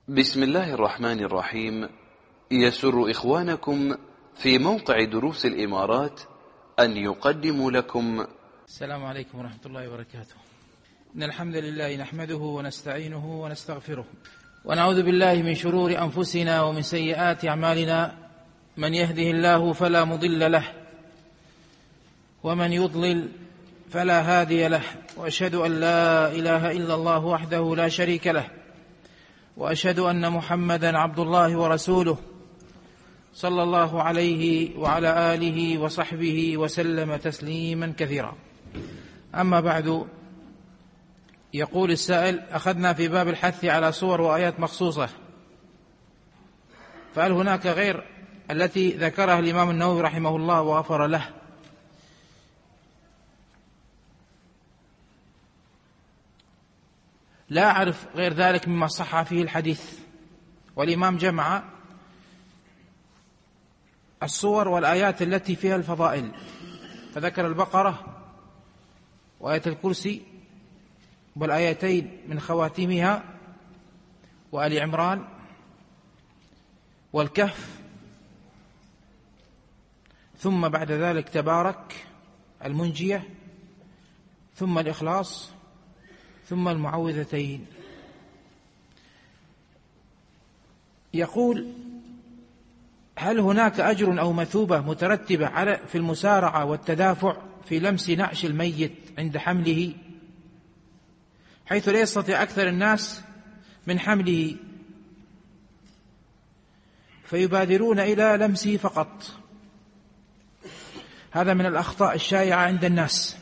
بسم الله الرحمن الرحيم. يسر إخوانكم في موقع دروس الإمارات أن يقدموا لكم. السلام عليكم ورحمة الله وبركاته. إن الحمد لله نحمده ونستعينه ونستغفره ونعوذ بالله من شرور أنفسنا ومن سيئات أعمالنا. من يهده الله فلا مضل له ومن يضلل فلا هادي له، وأشهد أن لا إله إلا الله وحده لا شريك له، وأشهد أن محمدا عبد الله ورسوله صلى الله عليه وعلى آله وصحبه وسلم تسليما كثيرا. أما بعد، يقول السائل: أخذنا في باب الحث على صور وآيات مخصوصة، فهل هناك غير التي ذكرها الإمام النووي رحمه الله وغفر له؟ لا أعرف غير ذلك مما صح فيه الحديث، والإمام جمع الصور والآيات التي فيها الفضائل، فذكر البقرة وآية الكرسي والآيتين من خواتيمها وآل عمران والكهف، ثم بعد ذلك تبارك المنجية، ثم الإخلاص، ثم المعوذتين. يقول: هل هناك أجر أو مثوبة مترتبة في المسارعة والتدافع في لمس نعش الميت عند حمله، حيث لا يستطيع أكثر الناس من حمله فيبادرون إلى لمسه فقط؟ هذا من الأخطاء الشائعة عند الناس.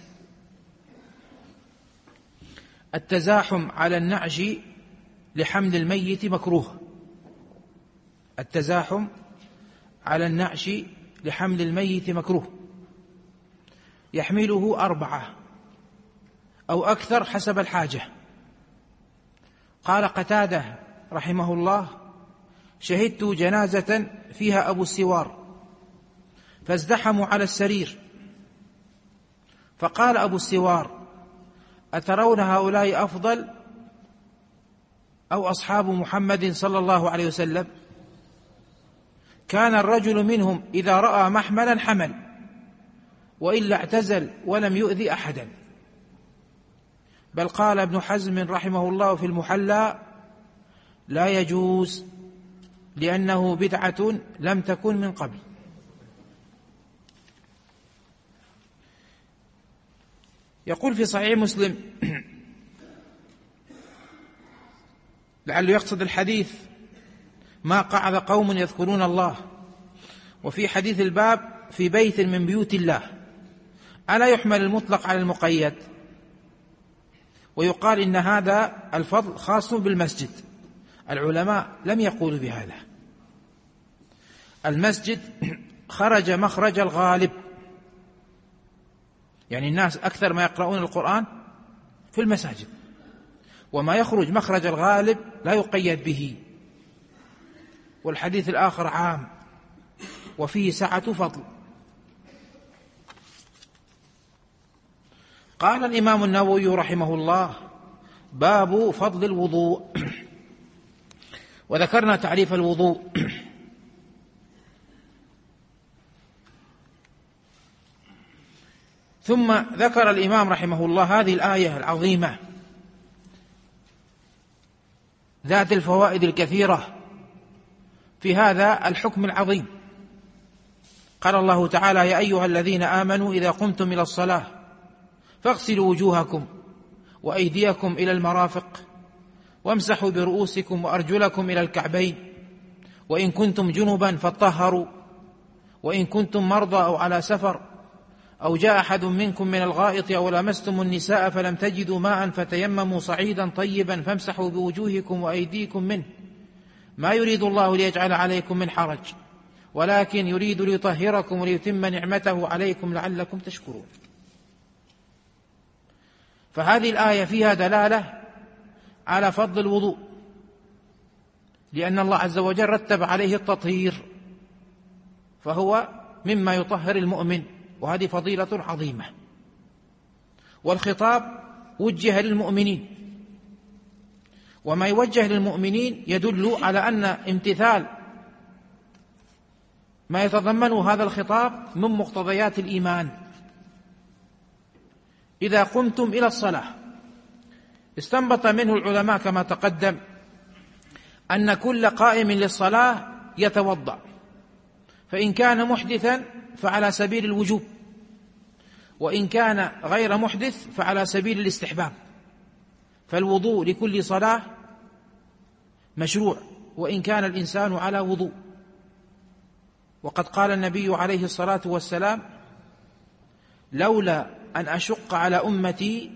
التزاحم على النعش لحمل الميت مكروه. التزاحم على النعش لحمل الميت مكروه، يحمله 4 أو أكثر حسب الحاجة. قال قتادة رحمه الله: شهدت جنازة فيها أبو السوار فازدحموا على السرير، فقال أبو السوار: أترون هؤلاء أفضل أو أصحاب محمد صلى الله عليه وسلم؟ كان الرجل منهم إذا رأى محملا حمل، وإلا اعتزل ولم يؤذي أحدا. بل قال ابن حزم رحمه الله في المحلى: لا يجوز، لأنه بدعة لم تكن من قبل. يقول في صحيح مسلم، لعله يقصد الحديث: ما قعد قوم يذكرون الله، وفي حديث الباب: في بيت من بيوت الله. ألا يحمل المطلق على المقيد؟ ويقال إن هذا الفضل خاص بالمسجد. العلماء لم يقولوا بهذا. المسجد خرج مخرج الغالب، يعني الناس أكثر ما يقرؤون القرآن في المساجد، وما يخرج مخرج الغالب لا يقيد به. والحديث الآخر عام وفيه سعة فضل. قال الإمام النووي رحمه الله: باب فضل الوضوء. وذكرنا تعريف الوضوء. ثم ذكر الإمام رحمه الله هذه الآية العظيمة ذات الفوائد الكثيرة في هذا الحكم العظيم. قال الله تعالى: يا أيها الذين آمنوا إذا قمتم إلى الصلاة فاغسلوا وجوهكم وأيديكم إلى المرافق وامسحوا برؤوسكم وأرجلكم إلى الكعبين، وإن كنتم جنبا فاطهروا، وإن كنتم مرضى أو على سفر أو جاء أحد منكم من الغائط أو لمستم النساء فلم تجدوا ماء فتيمموا صعيدا طيبا فامسحوا بوجوهكم وأيديكم منه، ما يريد الله ليجعل عليكم من حرج، ولكن يريد ليطهركم وليتم نعمته عليكم لعلكم تشكرون. فهذه الآية فيها دلالة على فضل الوضوء، لأن الله عز وجل رتب عليه التطهير، فهو مما يطهر المؤمن، وهذه فضيلة عظيمة. والخطاب وجه للمؤمنين، وما يوجه للمؤمنين يدل على أن امتثال ما يتضمنه هذا الخطاب من مقتضيات الإيمان. إذا قمتم إلى الصلاة، استنبط منه العلماء كما تقدم أن كل قائم للصلاة يتوضأ، فإن كان محدثا فعلى سبيل الوجوب، وإن كان غير محدث فعلى سبيل الاستحباب، فالوضوء لكل صلاة مشروع وإن كان الإنسان على وضوء. وقد قال النبي عليه الصلاة والسلام: لولا أن أشق على أمتي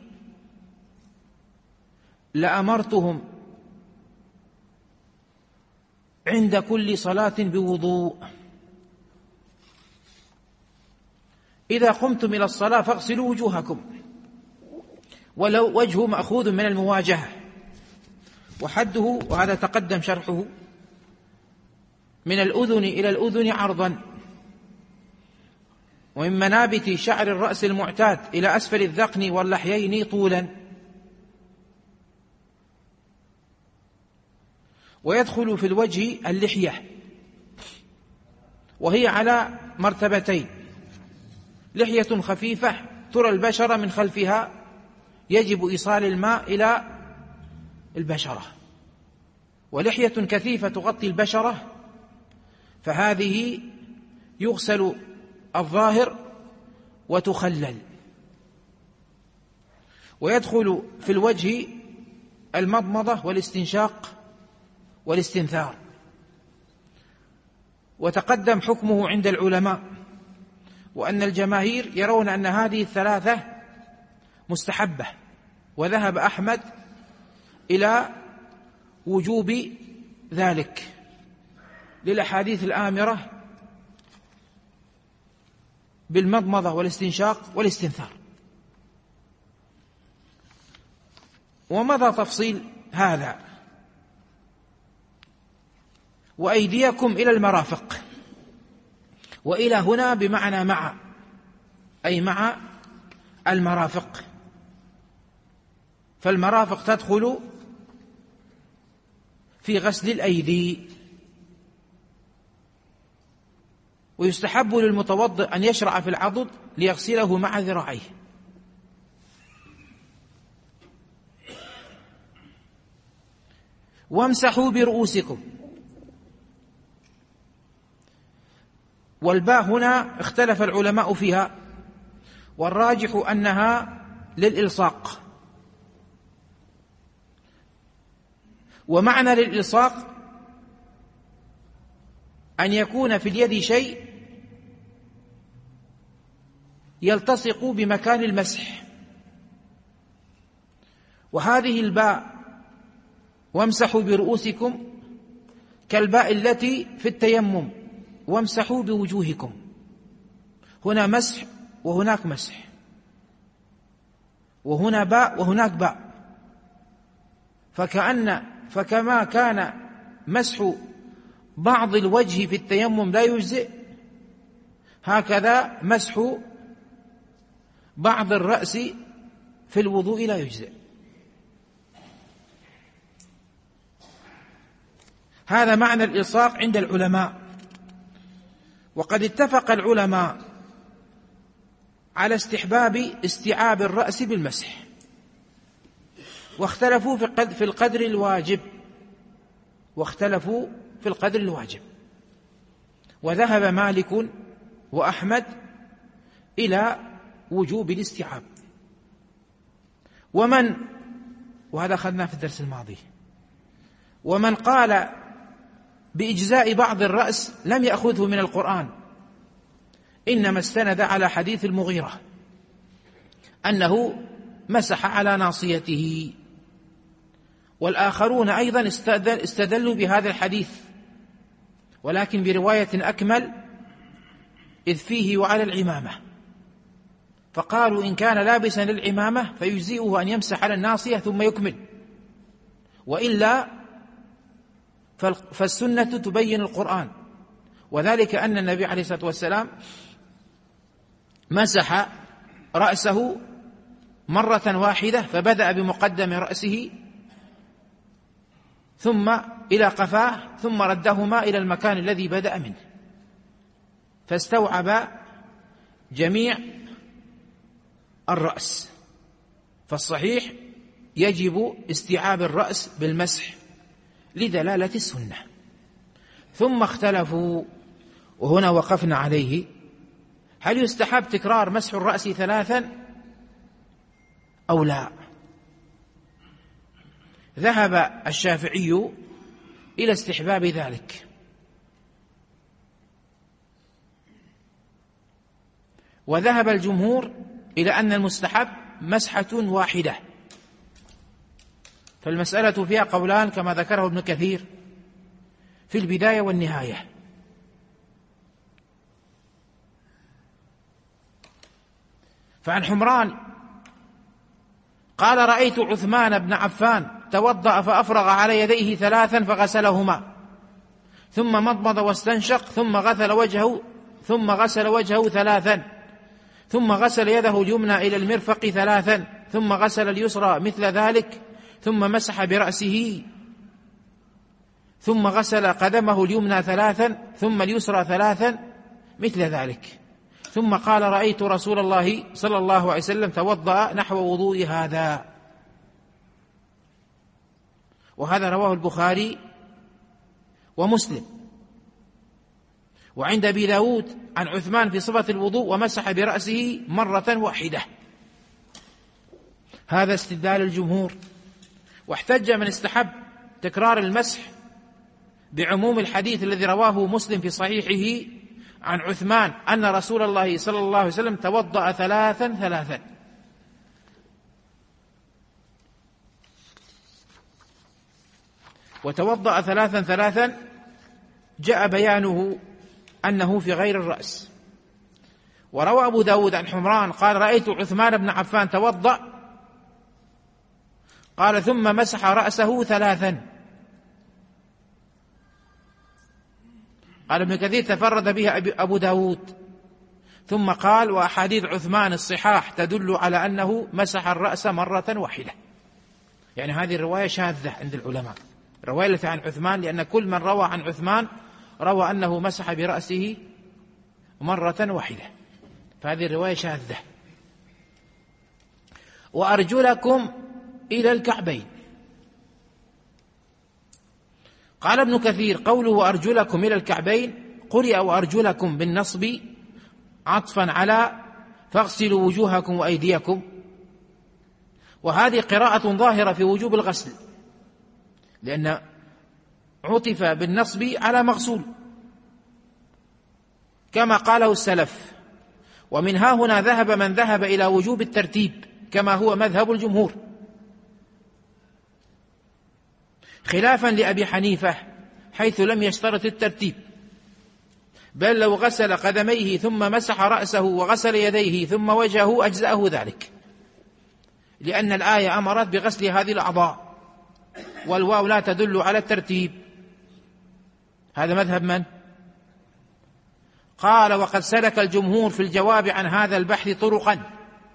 لأمرتهم عند كل صلاة بوضوء. إذا قمتم إلى الصلاة فاغسلوا وجوهكم، ولو وجه مأخوذ من المواجهة، وحده، وهذا تقدم شرحه، من الأذن إلى الأذن عرضا، ومن منابت شعر الرأس المعتاد إلى أسفل الذقن واللحيين طولا. ويدخل في الوجه اللحية، وهي على مرتبتين: لحية خفيفة ترى البشرة من خلفها يجب إيصال الماء إلى البشرة، ولحية كثيفة تغطي البشرة فهذه يغسل الظاهر وتخلل. ويدخل في الوجه المضمضة والاستنشاق والاستنثار، وتقدم حكمه عند العلماء، وأن الجماهير يرون أن هذه الثلاثة مستحبة، وذهب أحمد إلى وجوب ذلك للأحاديث الآمرة بالمضمضة والاستنشاق والاستنثار. ومضى تفصيل هذا. وأيديكم إلى المرافق، وإلى هنا بمعنى مع، أي مع المرافق، فالمرافق تدخل في غسل الأيدي. ويستحب للمتوضئ أن يشرع في العضد ليغسله مع ذراعيه. وامسحوا برؤوسكم، والباء هنا اختلف العلماء فيها، والراجح أنها للإلصاق. ومعنى للإلصاق أن يكون في اليد شيء يلتصق بمكان المسح. وهذه الباء وامسحوا برؤوسكم كالباء التي في التيمم وامسحوا بوجوهكم، هنا مسح وهناك مسح، وهنا باء وهناك باء، فكما كان مسح بعض الوجه في التيمم لا يجزئ، هكذا مسح بعض الرأس في الوضوء لا يجزئ. هذا معنى الإلصاق عند العلماء. وقد اتفق العلماء على استحباب استيعاب الرأس بالمسح، واختلفوا في القدر الواجب، وذهب مالك وأحمد إلى وجوب الاستيعاب. وهذا أخذناه في الدرس الماضي. ومن قال بإجزاء بعض الرأس لم يأخذه من القرآن، إنما استند على حديث المغيرة أنه مسح على ناصيته. والآخرون أيضا استدلوا بهذا الحديث، ولكن برواية أكمل، إذ فيه وعلى العمامة، فقالوا إن كان لابسا للعمامة فيجزئه أن يمسح على الناصية ثم يكمل، وإلا فالسنة تبين القرآن. وذلك أن النبي عليه الصلاة والسلام مسح رأسه مرة واحدة، فبدأ بمقدم رأسه ثم إلى قفاه ثم ردهما إلى المكان الذي بدأ منه، فاستوعب جميع الرأس. فالصحيح يجب استيعاب الرأس بالمسح لدلالة السنة. ثم اختلفوا، وهنا وقفنا عليه، هل يستحب تكرار مسح الرأس 3 أو لا؟ ذهب الشافعي إلى استحباب ذلك، وذهب الجمهور إلى أن المستحب مسحة واحدة. فالمسألة فيها قولان كما ذكره ابن كثير في البداية والنهاية. فعن حمران قال: رأيت عثمان بن عفان توضأ فأفرغ على يديه 3 فغسلهما، ثم مضمض واستنشق، ثم غسل وجهه 3، ثم غسل يده اليمنى إلى المرفق 3، ثم غسل اليسرى مثل ذلك، ثم مسح برأسه، ثم غسل قدمه اليمنى 3، ثم اليسرى 3 مثل ذلك، ثم قال: رأيت رسول الله صلى الله عليه وسلم توضأ نحو وضوء هذا. وهذا رواه البخاري ومسلم. وعند أبي داود عن عثمان في صفة الوضوء: ومسح برأسه مرة واحدة. هذا استدلال الجمهور. واحتج من استحب تكرار المسح بعموم الحديث الذي رواه مسلم في صحيحه عن عثمان أن رسول الله صلى الله عليه وسلم توضأ 3 وتوضأ 3 جاء بيانه أنه في غير الرأس. وروى أبو داود عن حمران قال: رأيت عثمان بن عفان توضأ، قال: ثم مسح رأسه 3. قال ابن كثير: تفرد بها أبو داود. ثم قال: وأحاديث عثمان الصحاح تدل على أنه مسح الرأس مرة واحدة. يعني هذه الرواية شاذة عند العلماء، الرواية التي عن عثمان، لأن كل من روى عن عثمان روى أنه مسح برأسه مرة واحدة، فهذه الرواية شاذة. وأرجلكم إلى الكعبين. قال ابن كثير: قوله وأرجلكم إلى الكعبين قرئ وأرجلكم بالنصب عطفا على فاغسلوا وجوهكم وأيديكم، وهذه قراءة ظاهرة في وجوب الغسل، لأن عطف بالنصب على مغسول كما قاله السلف. ومن ها هنا ذهب من ذهب إلى وجوب الترتيب كما هو مذهب الجمهور، خلافا لأبي حنيفة حيث لم يشترط الترتيب، بل لو غسل قدميه ثم مسح رأسه وغسل يديه ثم وجهه أجزأه ذلك، لأن الآية أمرت بغسل هذه الأعضاء، والواو لا تدل على الترتيب. هذا مذهب من؟ قال: وقد سلك الجمهور في الجواب عن هذا البحث طرقا،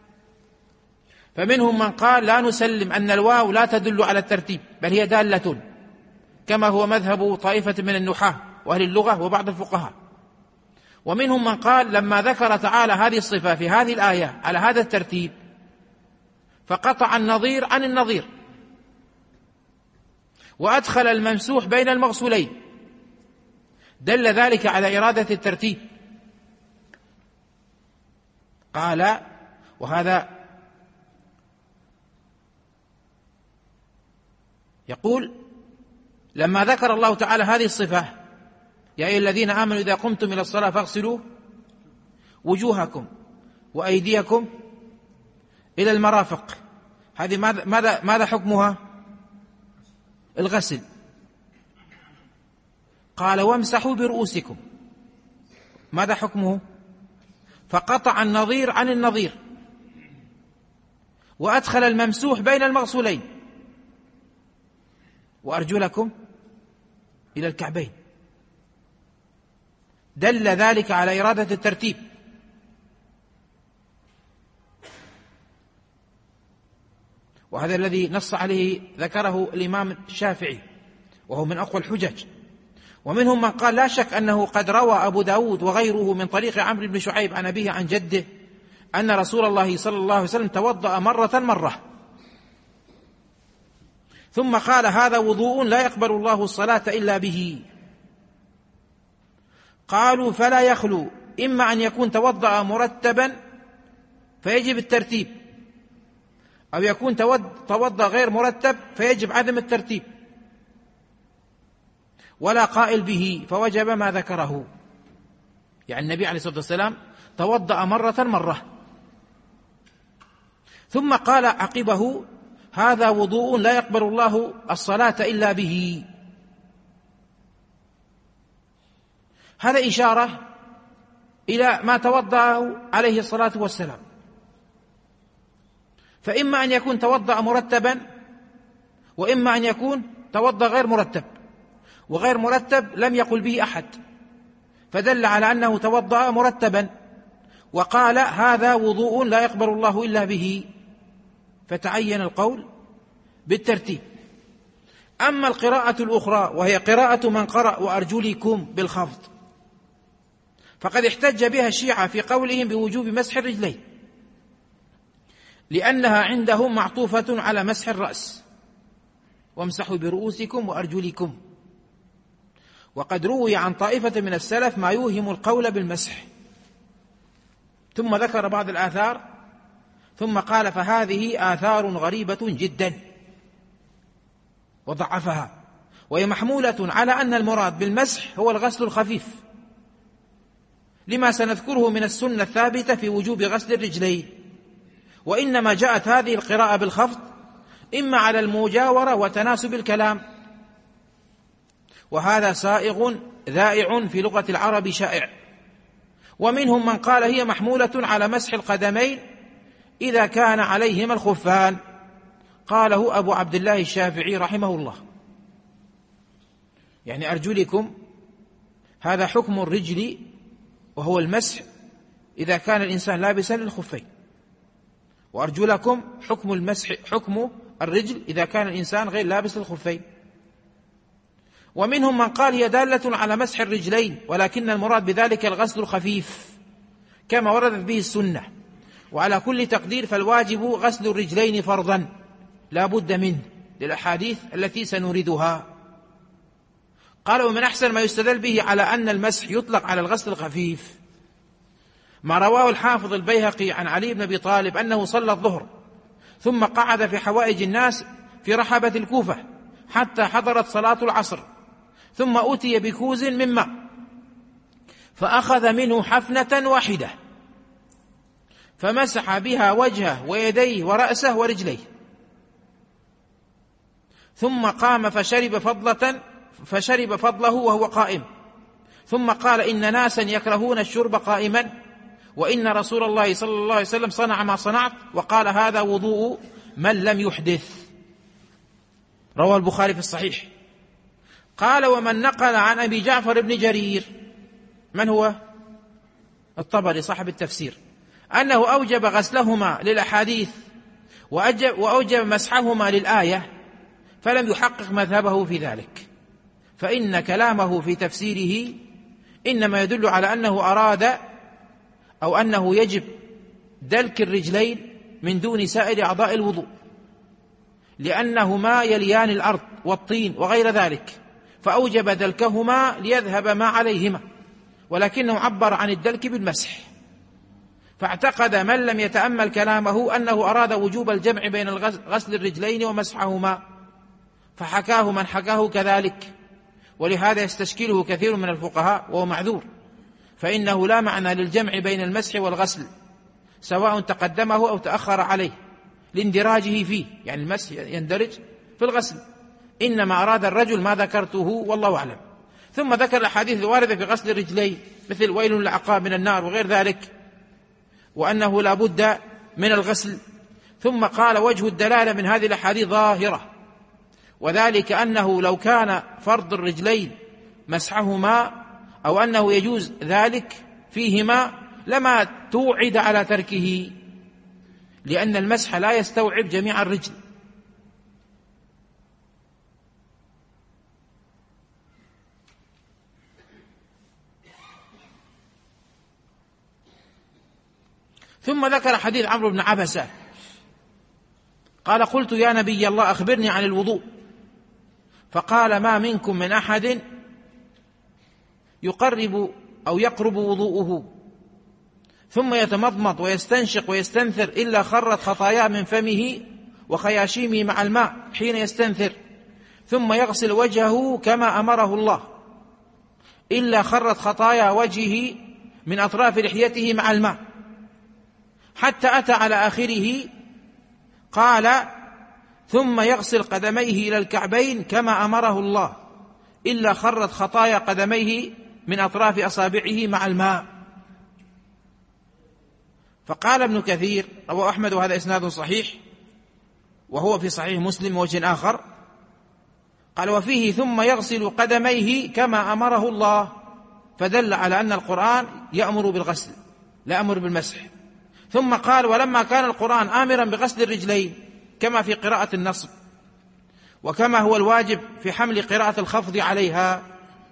فمنهم من قال لا نسلم أن الواو لا تدل على الترتيب بل هي دالة، كما هو مذهب طائفة من النحاة وأهل اللغة وبعض الفقهاء. ومنهم من قال لما ذكر تعالى هذه الصفة في هذه الآية على هذا الترتيب فقطع النظير عن النظير وأدخل الممسوح بين المغسولين، دل ذلك على إرادة الترتيب. قال: وهذا يقول لما ذكر الله تعالى هذه الصفة: يا أيها الذين آمنوا إذا قمتم إلى الصلاة فاغسلوا وجوهكم وأيديكم إلى المرافق، هذه ماذا حكمها؟ الغسل. قال: وامسحوا برؤوسكم، ماذا حكمه؟ فقطع النظير عن النظير وأدخل الممسوح بين المغسولين. وأرجلكم إلى الكعبين، دل ذلك على إرادة الترتيب. وهذا الذي نص عليه ذكره الإمام الشافعي وهو من أقوى الحجج. ومنهم من قال لا شك أنه قد روى أبو داود وغيره من طريق عمرو بن شعيب عن أبيه عن جده أن رسول الله صلى الله عليه وسلم توضأ مرة ثم قال هذا وضوء لا يقبل الله الصلاة إلا به. قالوا فلا يخلو إما أن يكون توضأ مرتبا فيجب الترتيب، أو يكون توضأ غير مرتب فيجب عدم الترتيب، ولا قائل به فوجب ما ذكره. يعني النبي عليه الصلاة والسلام توضأ مرة ثم قال عقبه هذا وضوء لا يقبل الله الصلاة إلا به. هذا إشارة إلى ما توضأه عليه الصلاة والسلام، فإما أن يكون توضأ مرتبا، وإما أن يكون توضأ غير مرتب، وغير مرتب لم يقل به أحد، فدل على أنه توضأ مرتبا وقال هذا وضوء لا يقبل الله إلا به، فتعين القول بالترتيب. أما القراءة الأخرى وهي قراءة من قرأ وأرجلكم بالخفض، فقد احتج بها الشيعة في قولهم بوجوب مسح الرجلين، لأنها عندهم معطوفة على مسح الرأس، وامسحوا برؤوسكم وأرجلكم. وقد روي عن طائفة من السلف ما يوهم القول بالمسح، ثم ذكر بعض الآثار ثم قال فهذه آثار غريبة جدا وضعفها، وهي محمولة على أن المراد بالمسح هو الغسل الخفيف، لما سنذكره من السنة الثابتة في وجوب غسل الرجلين. وإنما جاءت هذه القراءة بالخفض إما على المجاورة وتناسب الكلام، وهذا سائغ ذائع في لغة العرب شائع. ومنهم من قال هي محمولة على مسح القدمين إذا كان عليهما الخفان، قاله أبو عبد الله الشافعي رحمه الله. يعني أرجلكم هذا حكم الرجل، وهو المسح إذا كان الإنسان لابسا للخفين، وأرجلكم حكم المسح حكم الرجل إذا كان الإنسان غير لابس للخفين. ومنهم من قال هي دالة على مسح الرجلين، ولكن المراد بذلك الغسل الخفيف كما وردت به السنة، وعلى كل تقدير فالواجب غسل الرجلين فرضا لا بد منه للأحاديث التي سنوردها. قالوا من أحسن ما يستدل به على أن المسح يطلق على الغسل الخفيف ما رواه الحافظ البيهقي عن علي بن أبي طالب أنه صلى الظهر ثم قعد في حوائج الناس في رحبة الكوفة حتى حضرت صلاة العصر، ثم أتي بكوز من ماء فأخذ منه حفنة واحدة فمسح بها وجهه ويديه ورأسه ورجليه، ثم قام فشرب فضله وهو قائم، ثم قال إن ناسا يكرهون الشرب قائما، وإن رسول الله صلى الله عليه وسلم صنع ما صنعت، وقال هذا وضوء من لم يحدث. رواه البخاري في الصحيح. قال ومن نقل عن أبي جعفر بن جرير، من هو؟ الطبري صاحب التفسير، أنه أوجب غسلهما للأحاديث وأوجب مسحهما للآية، فلم يحقق مذهبه في ذلك، فإن كلامه في تفسيره إنما يدل على أنه أراد أو أنه يجب دلك الرجلين من دون سائر أعضاء الوضوء، لأنهما يليان الأرض والطين وغير ذلك، فأوجب دلكهما ليذهب ما عليهما، ولكنه عبر عن الدلك بالمسح. فاعتقد من لم يتأمل كلامه أنه أراد وجوب الجمع بين غسل الرجلين ومسحهما، فحكاه من حكاه كذلك، ولهذا يستشكله كثير من الفقهاء وهو معذور، فإنه لا معنى للجمع بين المسح والغسل سواء تقدمه أو تأخر عليه لاندراجه فيه، يعني المسح يندرج في الغسل، إنما أراد الرجل ما ذكرته والله أعلم. ثم ذكر الأحاديث الواردة في غسل الرجلين مثل ويل للعقاب من النار وغير ذلك، وأنه لا بد من الغسل. ثم قال وجه الدلالة من هذه الأحاديث ظاهرة، وذلك أنه لو كان فرض الرجلين مسحهما أو أنه يجوز ذلك فيهما لما توعد على تركه، لأن المسح لا يستوعب جميع الرجل. ثم ذكر حديث عمرو بن عبسة قال: قلت يا نبي الله أخبرني عن الوضوء، فقال: ما منكم من أحد يقرب أو يقرب وضوءه ثم يتمضمض ويستنشق ويستنثر إلا خرت خطاياه من فمه وخياشيمه مع الماء حين يستنثر، ثم يغسل وجهه كما أمره الله إلا خرت خطايا وجهه من أطراف لحيته مع الماء، حتى أتى على آخره قال: ثم يغسل قدميه إلى الكعبين كما أمره الله إلا خرت خطايا قدميه من أطراف أصابعه مع الماء. فقال ابن كثير: رواه أحمد وهذا إسناد صحيح، وهو في صحيح مسلم وجه آخر، قال: وفيه ثم يغسل قدميه كما أمره الله، فدل على أن القرآن يأمر بالغسل لا يأمر بالمسح. ثم قال: ولما كان القرآن آمرا بغسل الرجلين كما في قراءة النصب، وكما هو الواجب في حمل قراءة الخفض عليها،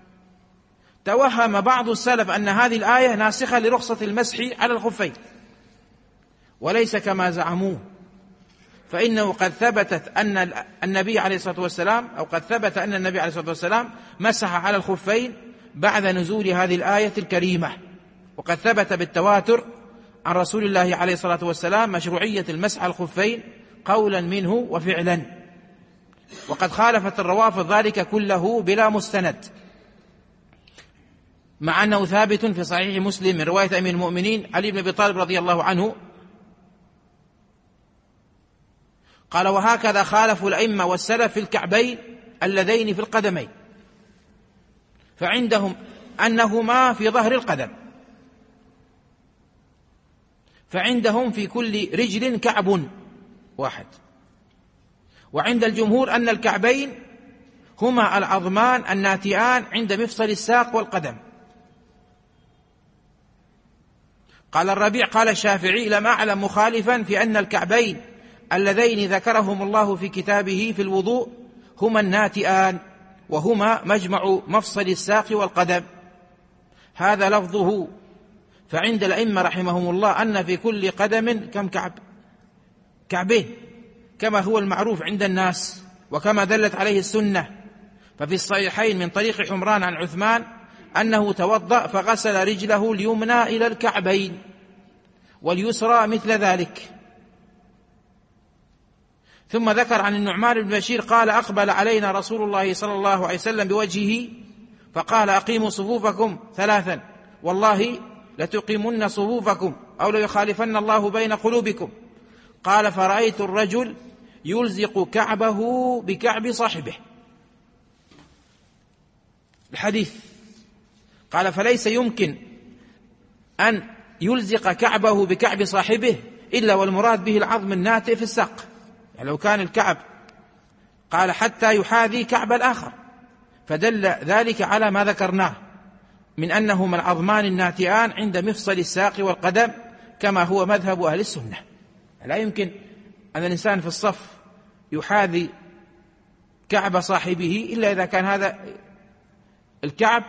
توهم بعض السلف أن هذه الآية ناسخة لرخصة المسح على الخفين، وليس كما زعموه، فإنه قد ثبتت أن النبي عليه الصلاة والسلام أو قد ثبت أن النبي عليه الصلاة والسلام مسح على الخفين بعد نزول هذه الآية الكريمة، وقد ثبت بالتواتر عن رسول الله عليه الصلاة والسلام مشروعية المسح على الخفين قولا منه وفعلا، وقد خالفت الروافض ذلك كله بلا مستند، مع أنه ثابت في صحيح مسلم من رواية أمير المؤمنين علي بن أبي طالب رضي الله عنه قال: وهكذا خالفوا الأئمة والسلف في الكعبين اللذين في القدمين، فعندهم أنهما في ظهر القدم، فعندهم في كل رجل كعب واحد، وعند الجمهور أن الكعبين هما العظمان الناتئان عند مفصل الساق والقدم. قال الربيع: قال الشافعي: لم أعلم مخالفا في أن الكعبين اللذين ذكرهم الله في كتابه في الوضوء هما الناتئان، وهما مجمع مفصل الساق والقدم، هذا لفظه. فعند الأئمة رحمهم الله أن في كل قدم كم كعب؟ كعبين، كما هو المعروف عند الناس وكما دلت عليه السنة. ففي الصحيحين من طريق حمران عن عثمان أنه توضأ فغسل رجله اليمنى إلى الكعبين واليسرى مثل ذلك. ثم ذكر عن النعمان بن بشير قال: أقبل علينا رسول الله صلى الله عليه وسلم بوجهه فقال: أقيموا صفوفكم ثلاثا، والله لتقيمن صفوفكم أو ليخالفن الله بين قلوبكم. قال: فرأيت الرجل يلزق كعبه بكعب صاحبه. الحديث قال: فليس يمكن أن يلزق كعبه بكعب صاحبه إلا والمراد به العظم الناتئ في الساق، يعني لو كان الكعب قال حتى يحاذي كعب الآخر، فدل ذلك على ما ذكرناه من أنهما العظمان الناتئان عند مفصل الساق والقدم، كما هو مذهب أهل السنة. لا يمكن أن الإنسان في الصف يحاذي كعب صاحبه إلا إذا كان هذا الكعب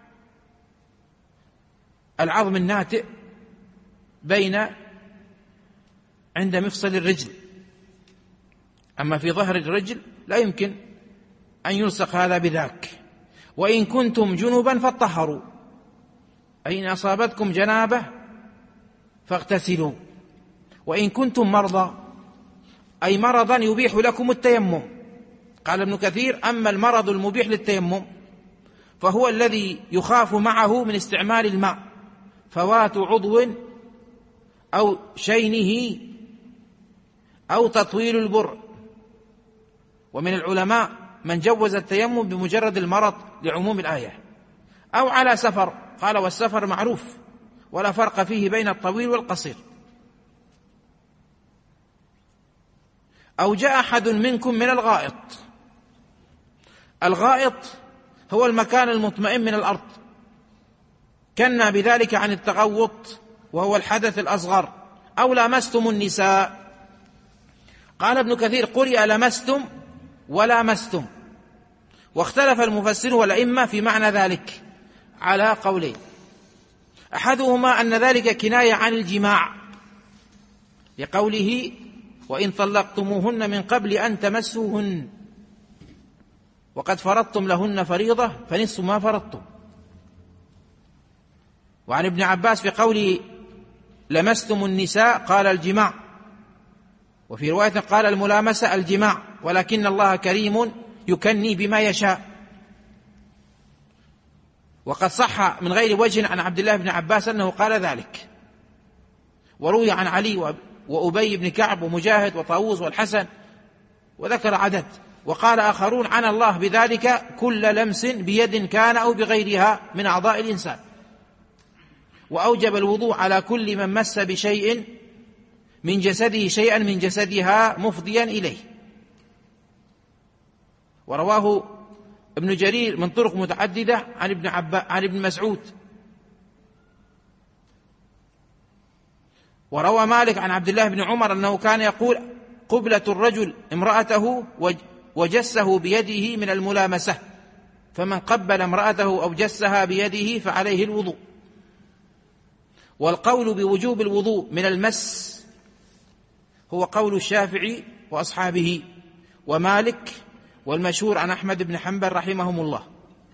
العظم الناتئ بين عند مفصل الرجل، أما في ظهر الرجل لا يمكن أن يلصق هذا بذاك. وإن كنتم جنبا فاطهروا، أي إن أصابتكم جنابة فاغتسلوا. وإن كنتم مرضى، أي مرضا يبيح لكم التيمم. قال ابن كثير: أما المرض المبيح للتيمم فهو الذي يخاف معه من استعمال الماء، فوات عضو أو شينه أو تطويل البر. ومن العلماء من جوز التيمم بمجرد المرض لعموم الآية، أو على سفر، قال: والسفر معروف ولا فرق فيه بين الطويل والقصير. أو جاء أحد منكم من الغائط. الغائط هو المكان المطمئن من الأرض، كنا بذلك عن التغوط وهو الحدث الأصغر. أو لامستم النساء. قال ابن كثير: قرئ لمستم ولامستم، واختلف المفسرون والأئمة في معنى ذلك على قولين: أحدهما أن ذلك كناية عن الجماع، لقوله وإن طلقتموهن من قبل أن تمسوهن وقد فرضتم لهن فريضة فنصف ما فرضتم. وعن ابن عباس في قوله لمستم النساء قال الجماع، وفي رواية قال الملامسة الجماع، ولكن الله كريم يكني بما يشاء. وقد صح من غير وجه عن عبد الله بن عباس أنه قال ذلك، وروي عن علي وأبي بن كعب ومجاهد وطاووس والحسن وذكر عدد. وقال آخرون عن الله بذلك كل لمس بيد كان أو بغيرها من أعضاء الإنسان، وأوجب الوضوء على كل من مس بشيء من جسده شيئا من جسدها مفضيا إليه. ورواه ابن جرير من طرق متعددة عن ابن مسعود. وروى مالك عن عبد الله بن عمر أنه كان يقول قبلة الرجل امرأته وجسه بيده من الملامسة، فمن قبل امرأته أو جسها بيده فعليه الوضوء. والقول بوجوب الوضوء من المس هو قول الشافعي وأصحابه ومالك، والمشهور عن أحمد بن حنبل رحمهم الله،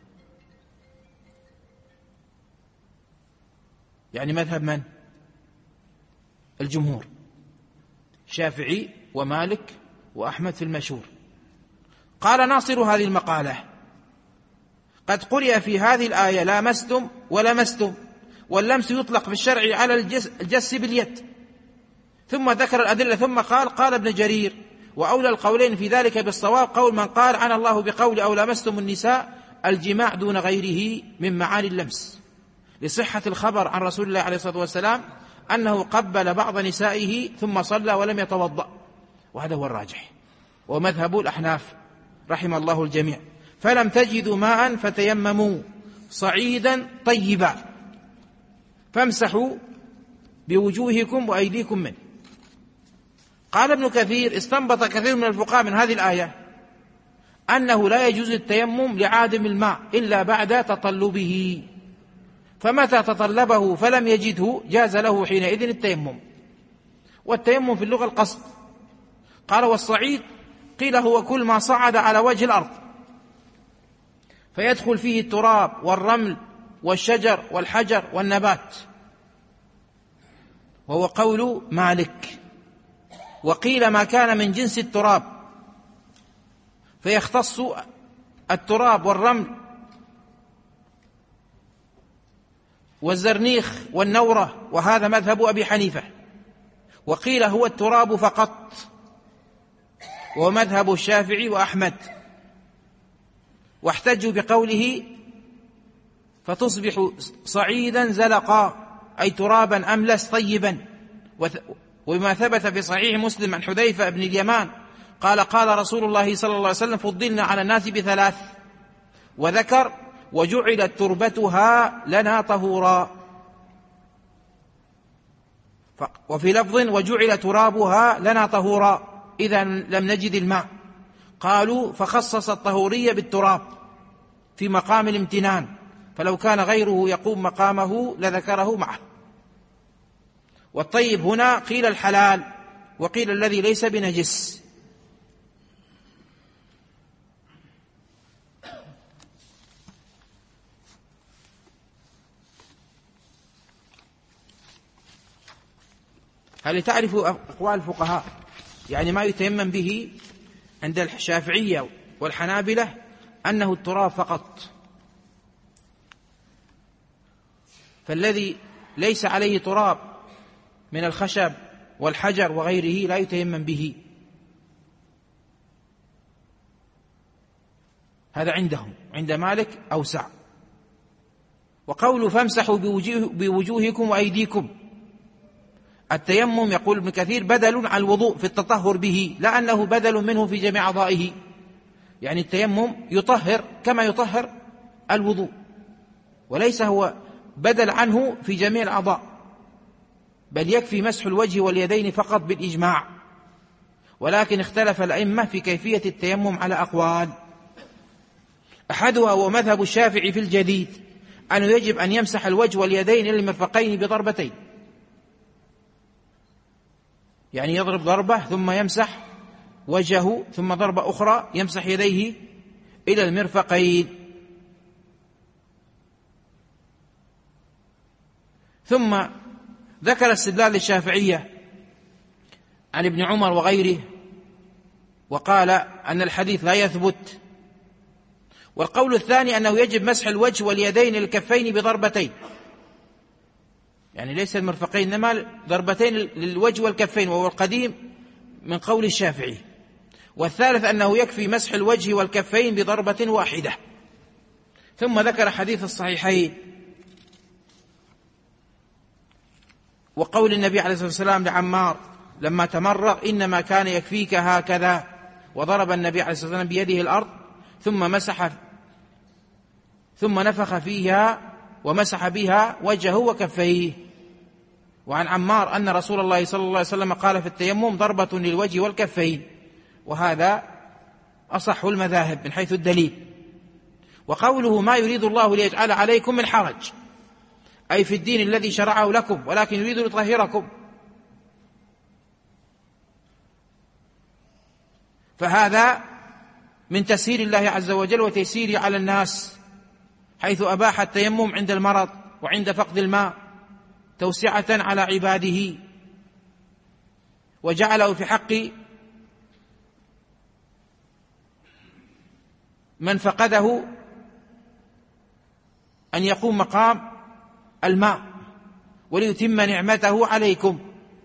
يعني مذهب من؟ الجمهور، شافعي ومالك وأحمد في المشهور. قال ناصر هذه المقالة قد قرئ في هذه الآية لامستم ولمستم، واللمس يطلق في الشرع على الجس باليد، ثم ذكر الأدلة ثم قال ابن جرير وأولى القولين في ذلك بالصواب قول من قال عن الله بقول أو لمستم النساء الجماع دون غيره من معاني اللمس، لصحة الخبر عن رسول الله عليه الصلاة والسلام أنه قبل بعض نسائه ثم صلى ولم يتوضأ، وهذا هو الراجح ومذهب الأحناف رحم الله الجميع. فلم تجدوا ماء فتيمموا صعيدا طيبا فامسحوا بوجوهكم وأيديكم منه. قال ابن كثير استنبط كثير من الفقهاء من هذه الآية أنه لا يجوز التيمم لعادم الماء إلا بعد تطلبه، فمتى تطلبه فلم يجده جاز له حينئذ التيمم. والتيمم في اللغة القصد. قال والصعيد قيل هو كل ما صعد على وجه الأرض، فيدخل فيه التراب والرمل والشجر والحجر والنبات، وهو قول مالك. وقيل ما كان من جنس التراب، فيختص التراب والرمل والزرنيخ والنورة، وهذا مذهب أبي حنيفة. وقيل هو التراب فقط، ومذهب الشافعي وأحمد. واحتجوا بقوله فتصبح صعيدا زلقا، أي ترابا أملس طيبا. وما ثبت في صحيح مسلم عن حذيفة بن اليمان قال قال رسول الله صلى الله عليه وسلم فضلنا على الناس بثلاث، وذكر وجعلت تربتها لنا طهورا، وفي لفظ وجعل ترابها لنا طهورا إذا لم نجد الماء. قالوا فخصص الطهورية بالتراب في مقام الامتنان، فلو كان غيره يقوم مقامه لذكره معه. والطيب هنا قيل الحلال، وقيل الذي ليس بنجس. هل تعرفوا أقوال الفقهاء؟ يعني ما يتيمم به عند الشافعية والحنابلة أنه التراب فقط، فالذي ليس عليه تراب من الخشب والحجر وغيره لا يتيمم به. هذا عندهم، عند مالك أوسع. وقول فامسحوا بوجوهكم وأيديكم، التيمم يقول ابن كثير بدل عن الوضوء في التطهر به، لا أنه بدل منه في جميع أعضائه، يعني التيمم يطهر كما يطهر الوضوء، وليس هو بدل عنه في جميع الأعضاء، بل يكفي مسح الوجه واليدين فقط بالإجماع. ولكن اختلف الأئمة في كيفية التيمم على أقوال، أحدها ومذهب الشافعي في الجديد أنه يجب أن يمسح الوجه واليدين إلى المرفقين بضربتين، يعني يضرب ضربة ثم يمسح وجهه، ثم ضربة أخرى يمسح يديه إلى المرفقين. ثم ذكر استدلال الشافعية عن ابن عمر وغيره، وقال أن الحديث لا يثبت. والقول الثاني أنه يجب مسح الوجه واليدين الكفين بضربتين، يعني ليس المرفقين إنما ضربتين للوجه والكفين، وهو القديم من قول الشافعي. والثالث أنه يكفي مسح الوجه والكفين بضربة واحدة. ثم ذكر حديث الصحيحين وقول النبي عليه الصلاة والسلام لعمار لما تمرغ: إنما كان يكفيك هكذا، وضرب النبي عليه الصلاة والسلام بيده الأرض ثم نفخ فيها ومسح بها وجهه وكفيه. وعن عمار أن رسول الله صلى الله عليه وسلم قال في التيمم: ضربة للوجه والكفين. وهذا أصح المذاهب من حيث الدليل. وقوله: ما يريد الله ليجعل عليكم من حرج، أي في الدين الذي شرعه لكم، ولكن يريد ليطهركم. فهذا من تسهيل الله عز وجل وتيسيره على الناس، حيث أباح التيمم عند المرض وعند فقد الماء توسعة على عباده، وجعله في حق من فقده أن يقوم مقام الماء وليتم نعمته عليكم.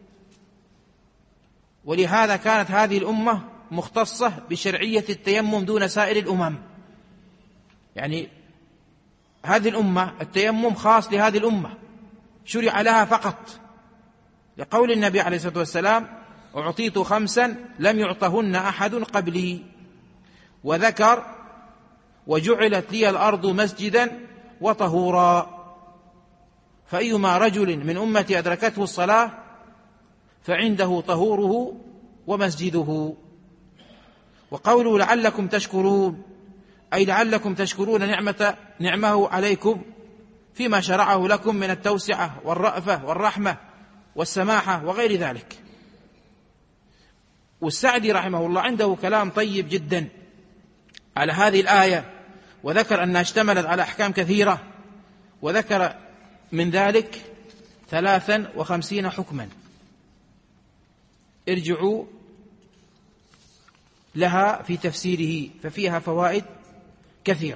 ولهذا كانت هذه الأمة مختصة بشرعية التيمم دون سائر الأمم، يعني هذه الأمة التيمم خاص لهذه الأمة، شرع لها فقط، لقول النبي عليه الصلاة والسلام: أعطيت 5 لم يعطهن أحد قبلي. وذكر: وجعلت لي الأرض مسجدا وطهورا، فأيما رجل من أمتي أدركته الصلاة فعنده طهوره ومسجده. وقوله: لعلكم تشكرون، أي لعلكم تشكرون نعمه عليكم فيما شرعه لكم من التوسعة والرأفة والرحمة والسماحة وغير ذلك. والسعدي رحمه الله عنده كلام طيب جدا على هذه الآية، وذكر أنها اشتملت على أحكام كثيرة، وذكر من ذلك 53 حكما ارجعوا لها في تفسيره، ففيها فوائد كثيرة.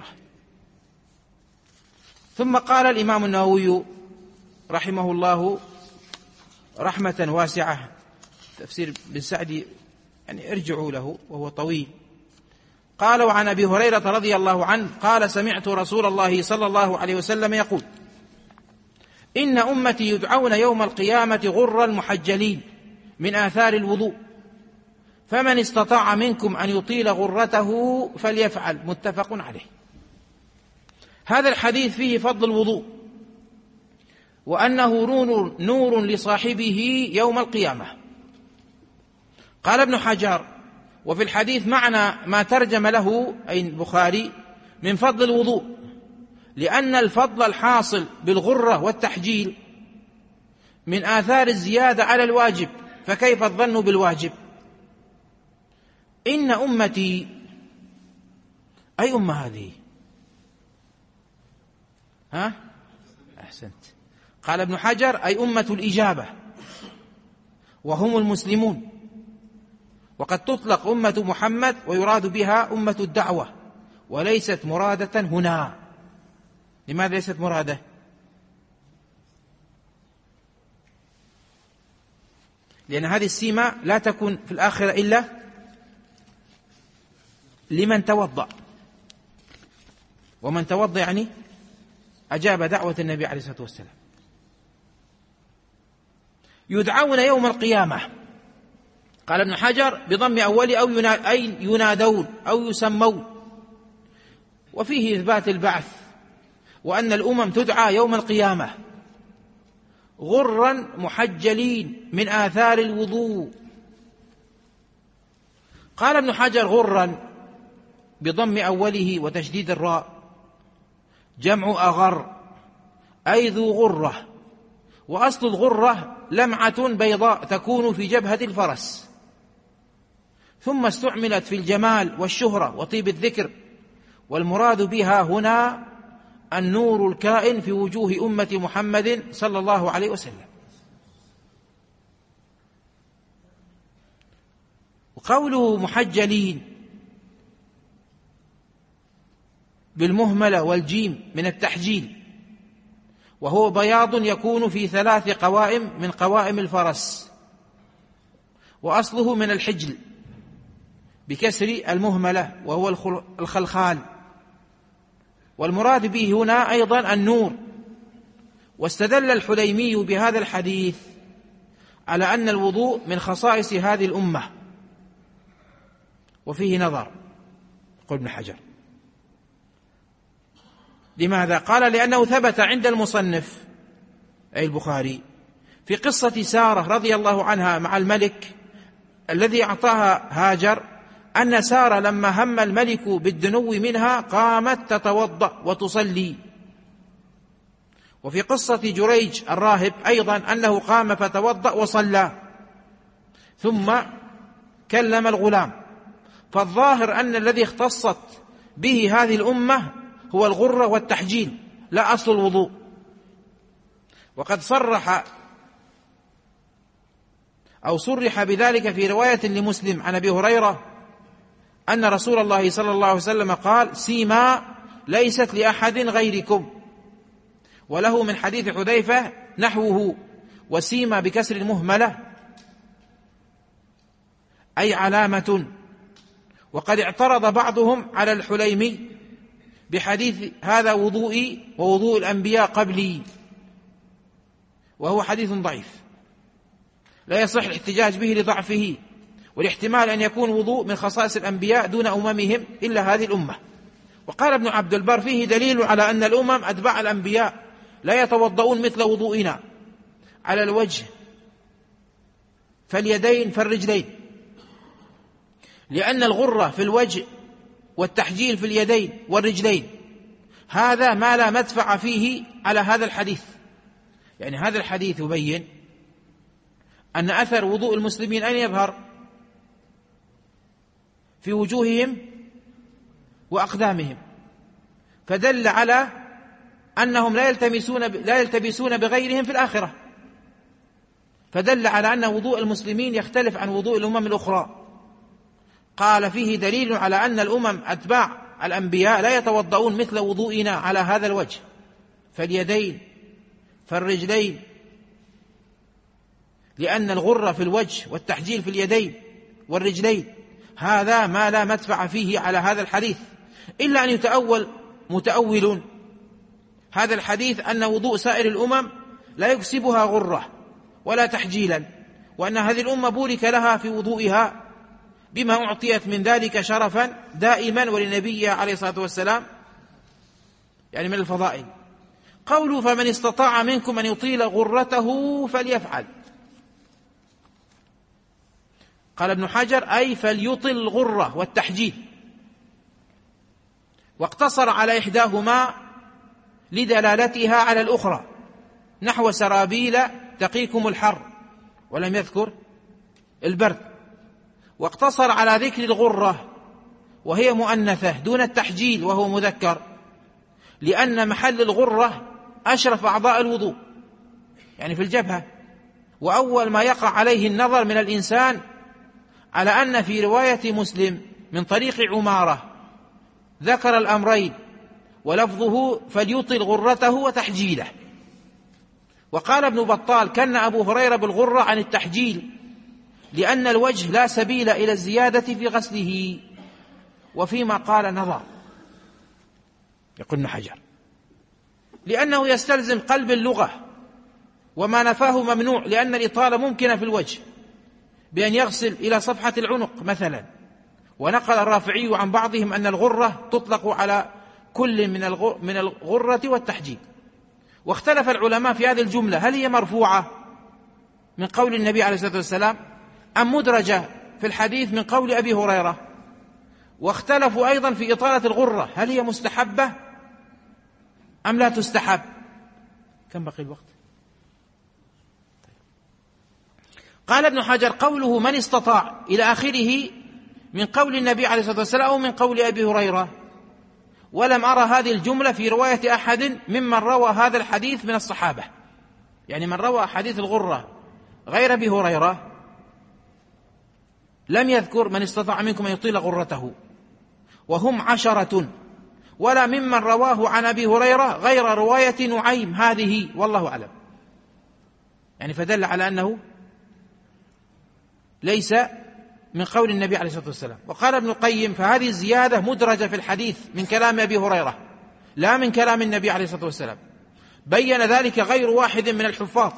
ثم قال الإمام النووي رحمه الله رحمة واسعة، تفسير بن سعدي يعني ارجعوا له وهو طويل. قال: وعن أبي هريرة رضي الله عنه قال: سمعت رسول الله صلى الله عليه وسلم يقول: إن أمتي يدعون يوم القيامة غرا محجلين من آثار الوضوء، فمن استطاع منكم أن يطيل غرته فليفعل. متفق عليه. هذا الحديث فيه فضل الوضوء، وأنه نور لصاحبه يوم القيامة. قال ابن حجر: وفي الحديث معنى ما ترجم له أي البخاري من فضل الوضوء، لأن الفضل الحاصل بالغرة والتحجيل من آثار الزيادة على الواجب، فكيف الظن بالواجب؟ إن أمتي، أي أمة هذه؟ أحسنت. قال ابن حجر: أي أمة الإجابة، وهم المسلمون. وقد تطلق أمة محمد ويراد بها أمة الدعوة، وليست مرادة هنا. لماذا ليست مرادة؟ لأن هذه السيمة لا تكون في الآخرة إلا لمن توضأ، ومن توضأ يعني أجاب دعوة النبي عليه الصلاة والسلام. يدعون يوم القيامة، قال ابن حجر: بضم أول أي ينادون أو يسمون، وفيه إثبات البعث، وأن الأمم تدعى يوم القيامة غرا محجلين من آثار الوضوء. قال ابن حجر: غرا بضم أوله وتشديد الراء، جمع أغر، أي ذو غرة، وأصل الغرة لمعة بيضاء تكون في جبهة الفرس، ثم استعملت في الجمال والشهرة وطيب الذكر، والمراد بها هنا النور الكائن في وجوه أمة محمد صلى الله عليه وسلم. وقوله محجلين بالمهملة والجيم من التحجيل، وهو بياض يكون في 3 قوائم من قوائم الفرس، وأصله من الحجل بكسر المهملة وهو الخلخال، والمراد به هنا أيضا النور. واستدل الحليمي بهذا الحديث على أن الوضوء من خصائص هذه الأمة، وفيه نظر. قال ابن حجر: لماذا؟ قال: لأنه ثبت عند المصنف أي البخاري في قصة سارة رضي الله عنها مع الملك الذي أعطاها هاجر، أن سارة لما هم الملك بالدنو منها قامت تتوضأ وتصلي. وفي قصة جريج الراهب أيضا أنه قام فتوضأ وصلى ثم كلم الغلام. فالظاهر أن الذي اختصت به هذه الأمة هو الغرة والتحجيل، لا أصل الوضوء. وقد صرح بذلك في رواية لمسلم عن أبي هريرة أن رسول الله صلى الله عليه وسلم قال: سيما ليست لأحد غيركم. وله من حديث حذيفة نحوه: وسيما بكسر المهملة أي علامة. وقد اعترض بعضهم على الحليمي بحديث هذا وضوئي ووضوء الأنبياء قبلي، وهو حديث ضعيف لا يصح الاحتجاج به لضعفه، والاحتمال أن يكون وضوء من خصائص الأنبياء دون أممهم إلا هذه الأمة. وقال ابن عبد البر: فيه دليل على أن الأمم أتباع الأنبياء لا يتوضؤون مثل وضوئنا على الوجه فاليدين فالرجلين، لأن الغرة في الوجه والتحجيل في اليدين والرجلين هذا ما لا مدفع فيه على هذا الحديث. يعني هذا الحديث يبين أن أثر وضوء المسلمين أن يظهر في وجوههم وأقدامهم، فدل على أنهم لا يلتبسون بغيرهم في الآخرة، فدل على أن وضوء المسلمين يختلف عن وضوء الأمم الأخرى. قال: فيه دليل على أن الأمم أتباع الأنبياء لا يتوضؤون مثل وضوئنا على هذا الوجه فاليدين فالرجلين، لأن الغرة في الوجه والتحجيل في اليدين والرجلين هذا ما لا مدفع فيه على هذا الحديث، إلا أن يتأول متأول هذا الحديث أن وضوء سائر الأمم لا يكسبها غرة ولا تحجيلا، وأن هذه الأمة بورك لها في وضوئها بما أعطيت من ذلك شرفا دائما ولنبيها عليه الصلاة والسلام، يعني من الفضائل. قوله: فمن استطاع منكم أن يطيل غرته فليفعل. قال ابن حجر: أي فليطل الغرة والتحجيل، واقتصر على إحداهما لدلالتها على الأخرى، نحو سرابيل تقيكم الحر، ولم يذكر البرد. واقتصر على ذكر الغرة وهي مؤنثة دون التحجيل وهو مذكر، لأن محل الغرة أشرف أعضاء الوضوء، يعني في الجبهة، وأول ما يقع عليه النظر من الإنسان، على أن في رواية مسلم من طريق عمارة ذكر الأمرين، ولفظه فليطل غرته وتحجيله. وقال ابن بطال: كان أبو هريرة بالغرة عن التحجيل، لأن الوجه لا سبيل إلى الزيادة في غسله. وفيما قال نظر، يقول ابن حجر، لأنه يستلزم قلب اللغة، وما نفاه ممنوع، لأن الإطالة ممكنة في الوجه بأن يغسل إلى صفحة العنق مثلا. ونقل الرافعي عن بعضهم أن الغرة تطلق على كل من الغرة والتحجيل. واختلف العلماء في هذه الجملة، هل هي مرفوعة من قول النبي عليه الصلاة والسلام أم مدرجة في الحديث من قول أبي هريرة؟ واختلفوا أيضا في إطالة الغرة، هل هي مستحبة أم لا تستحب؟ كم بقي الوقت؟ قال ابن حجر: قوله من استطاع إلى آخره من قول النبي عليه الصلاة والسلام أو من قول أبي هريرة، ولم أرى هذه الجملة في رواية أحد ممن روى هذا الحديث من الصحابة. يعني من روى حديث الغرة غير أبي هريرة لم يذكر من استطاع منكم أن يطيل غرته، وهم 10، ولا ممن رواه عن أبي هريرة غير رواية نعيم هذه، والله أعلم. يعني فدل على أنه ليس من قول النبي عليه الصلاة والسلام. وقال ابن القيم: فهذه الزيادة مدرجة في الحديث من كلام أبي هريرة لا من كلام النبي عليه الصلاة والسلام، بين ذلك غير واحد من الحفاظ.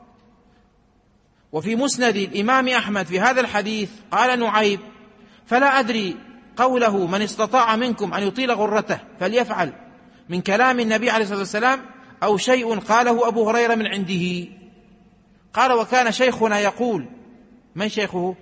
وفي مسند الإمام أحمد في هذا الحديث قال نعيم: فلا أدري قوله من استطاع منكم أن يطيل غرته فليفعل من كلام النبي عليه الصلاة والسلام أو شيء قاله أبو هريرة من عنده. قال: وكان شيخنا يقول. من شيخه؟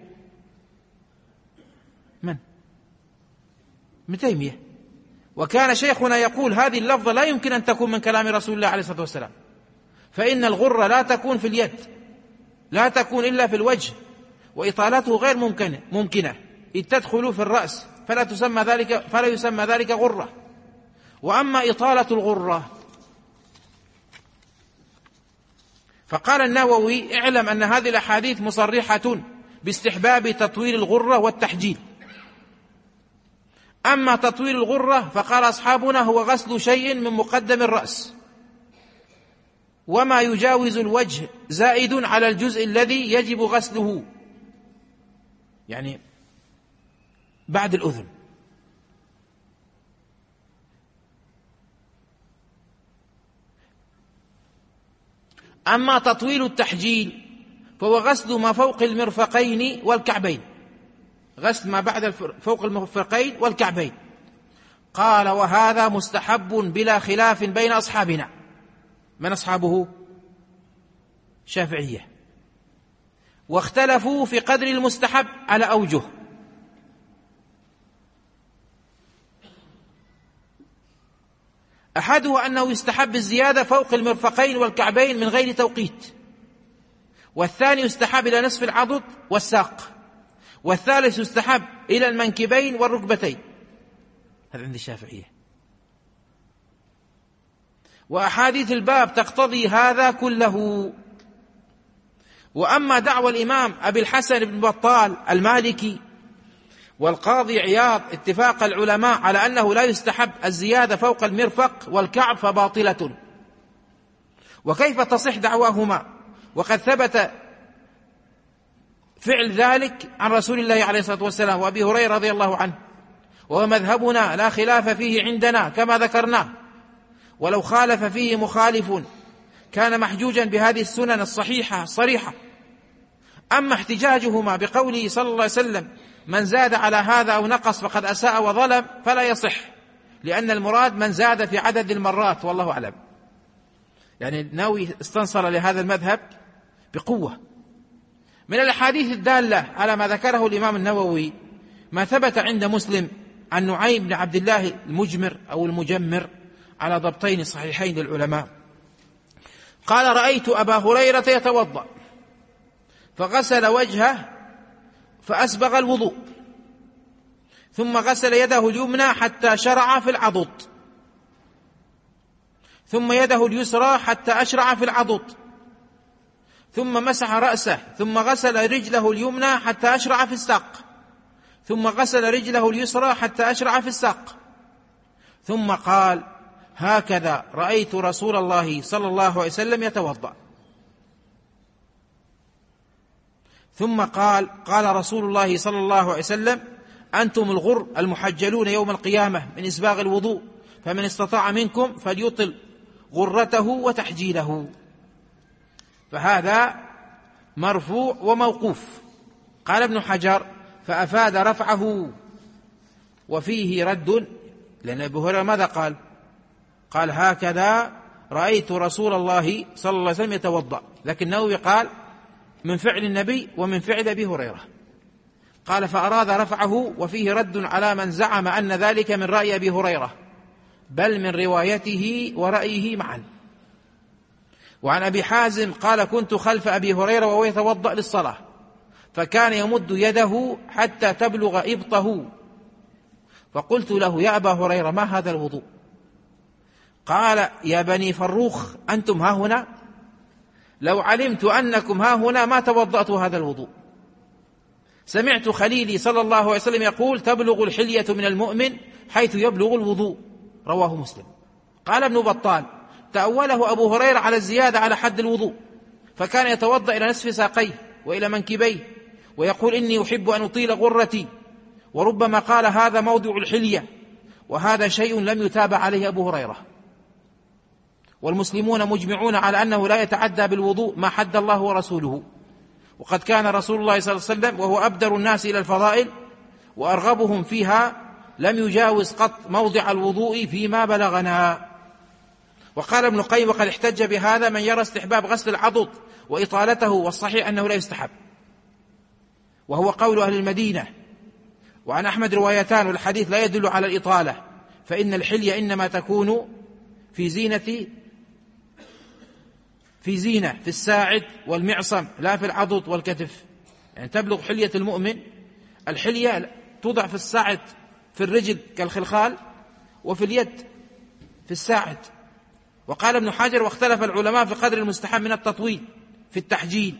من؟ ابن تيمية. وكان شيخنا يقول: هذه اللفظة لا يمكن أن تكون من كلام رسول الله عليه الصلاة والسلام، فإن الغرة لا تكون في اليد، لا تكون إلا في الوجه، وإطالته غير ممكنة إذ تدخل في الرأس، فلا يسمى ذلك غرة. وأما إطالة الغرة فقال النووي: اعلم أن هذه الأحاديث مصرحة باستحباب تطويل الغرة والتحجيل. أما تطويل الغرة فقال أصحابنا هو غسل شيء من مقدم الرأس، وما يجاوز الوجه زائد على الجزء الذي يجب غسله، يعني بعد الأذن. أما تطويل التحجيل فهو غسل ما فوق المرفقين والكعبين، غسل ما بعد فوق المرفقين والكعبين. قال: وهذا مستحب بلا خلاف بين أصحابنا. من أصحابه؟ شافعية. واختلفوا في قدر المستحب على أوجه. أحدها أنه يستحب الزيادة فوق المرفقين والكعبين من غير توقيت، والثاني يستحب إلى نصف العضد والساق، والثالث يستحب إلى المنكبين والركبتين. هذا عند الشافعية. وأحاديث الباب تقتضي هذا كله. وأما دعوى الإمام أبي الحسن بن بطال المالكي والقاضي عياض اتفاق العلماء على أنه لا يستحب الزيادة فوق المرفق والكعب فباطلة. وكيف تصح دعواهما وقد ثبت فعل ذلك عن رسول الله عليه الصلاة والسلام وأبي هريرة رضي الله عنه، وهو مذهبنا لا خلاف فيه عندنا كما ذكرناه، ولو خالف فيه مخالف كان محجوجا بهذه السنن الصحيحة الصريحة. أما احتجاجهما بقوله صلى الله عليه وسلم: من زاد على هذا أو نقص فقد أساء وظلم، فلا يصح، لأن المراد من زاد في عدد المرات، والله أعلم. يعني النووي استنصر لهذا المذهب بقوة. من الأحاديث الدالة على ما ذكره الإمام النووي ما ثبت عند مسلم عن نعيم بن عبد الله المجمر أو المجمر على ضبطين صحيحين للعلماء قال: رأيت أبا هريرة يتوضأ فغسل وجهه فأسبغ الوضوء، ثم غسل يده اليمنى حتى شرع في العضد، ثم يده اليسرى حتى أشرع في العضد، ثم مسح رأسه، ثم غسل رجله اليمنى حتى أشرع في الساق، ثم غسل رجله اليسرى حتى أشرع في الساق، ثم قال: هكذا رأيت رسول الله صلى الله عليه وسلم يتوضأ. ثم قال: قال رسول الله صلى الله عليه وسلم: أنتم الغر المحجلون يوم القيامة من إسباغ الوضوء، فمن استطاع منكم فليطل غرته وتحجيله. فهذا مرفوع وموقوف. قال ابن حجر: فأفاد رفعه وفيه رد، لأن أبو هريرة ماذا قال؟ قال: هكذا رأيت رسول الله صلى الله عليه وسلم يتوضأ، لكن النووي قال من فعل النبي ومن فعل أبي هريرة. قال: فأراد رفعه وفيه رد على من زعم أن ذلك من رأي أبي هريرة، بل من روايته ورأيه معا. وعن أبي حازم قال: كنت خلف أبي هريرة وهو يتوضأ للصلاة، فكان يمد يده حتى تبلغ إبطه، فقلت له: يا أبا هريرة ما هذا الوضوء؟ قال: يا بني فروخ أنتم ها هنا؟ لو علمت أنكم ها هنا ما توضأت هذا الوضوء. سمعت خليلي صلى الله عليه وسلم يقول: تبلغ الحلية من المؤمن حيث يبلغ الوضوء، رواه مسلم. قال ابن بطال: تأوله أبو هريرة على الزيادة على حد الوضوء، فكان يتوضأ إلى نصف ساقيه وإلى منكبيه، ويقول: إني أحب أن أطيل غرتي، وربما قال هذا موضع الحلية، وهذا شيء لم يتابع عليه أبو هريرة. والمسلمون مجمعون على أنه لا يتعدى بالوضوء ما حد الله ورسوله، وقد كان رسول الله صلى الله عليه وسلم وهو أبدر الناس إلى الفضائل وأرغبهم فيها لم يجاوز قط موضع الوضوء فيما بلغنا. وقال ابن القيم: وقد احتج بهذا من يرى استحباب غسل العضد وإطالته، والصحيح أنه لا يستحب، وهو قول أهل المدينة. وعن أحمد روايتان، والحديث لا يدل على الإطالة، فإن الحلية إنما تكون في زينة في الساعد والمعصم، لا في العضد والكتف. يعني تبلغ حلية المؤمن، الحلية توضع في الساعد في الرجل كالخلخال، وفي اليد في الساعد. وقال ابن حجر: واختلف العلماء في قدر المستحب من التطويل في التحجيل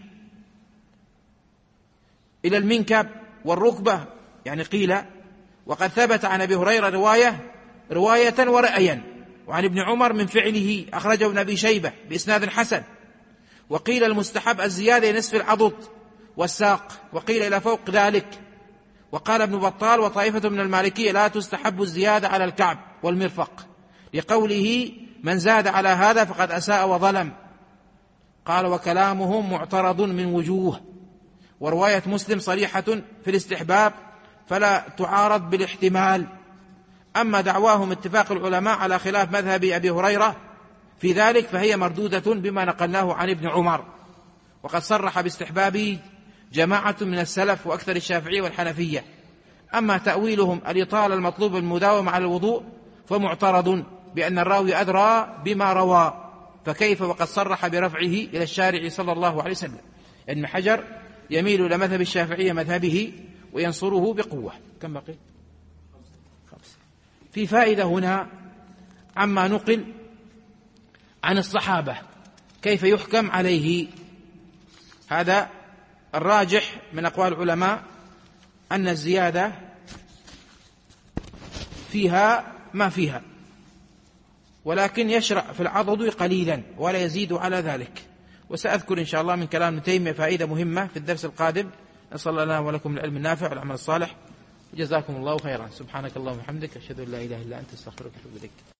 إلى المنكب والركبة، يعني قيل. وقد ثبت عن أبي هريرة رواية ورأيا، وعن ابن عمر من فعله، أخرجه ابن أبي شيبة بإسناد حسن. وقيل المستحب الزيادة نصف العضد والساق، وقيل إلى فوق ذلك. وقال ابن بطال وطائفة من المالكية: لا تستحب الزيادة على الكعب والمرفق، لقوله: من زاد على هذا فقد أساء وظلم. قال: وكلامهم معترض من وجوه، ورواية مسلم صريحة في الاستحباب فلا تعارض بالاحتمال. أما دعواهم اتفاق العلماء على خلاف مذهب أبي هريرة في ذلك فهي مردودة بما نقلناه عن ابن عمر. وقد صرح باستحبابه جماعة من السلف وأكثر الشافعية والحنفية. أما تأويلهم الإطالة المطلوب المداومة على الوضوء فمعترض، بأن الراوي أدرى بما روى، فكيف وقد صرح برفعه إلى الشارع صلى الله عليه وسلم. ابن حجر يميل إلى مذهب الشافعية مذهبه وينصره بقوة. كم بقي؟ في فائدة هنا عما نقل عن الصحابة كيف يحكم عليه. هذا الراجح من أقوال العلماء أن الزيادة فيها ما فيها، ولكن يشرع في العضد قليلا ولا يزيد على ذلك. وسأذكر إن شاء الله من كلام ابن تيمية فائدة مهمة في الدرس القادم. نسأل الله لنا ولكم العلم النافع والعمل الصالح، جزاكم الله خيرا. سبحانك اللهم وبحمدك، أشهد أن لا إله إلا أنت، أستغفرك وأتوب إليك.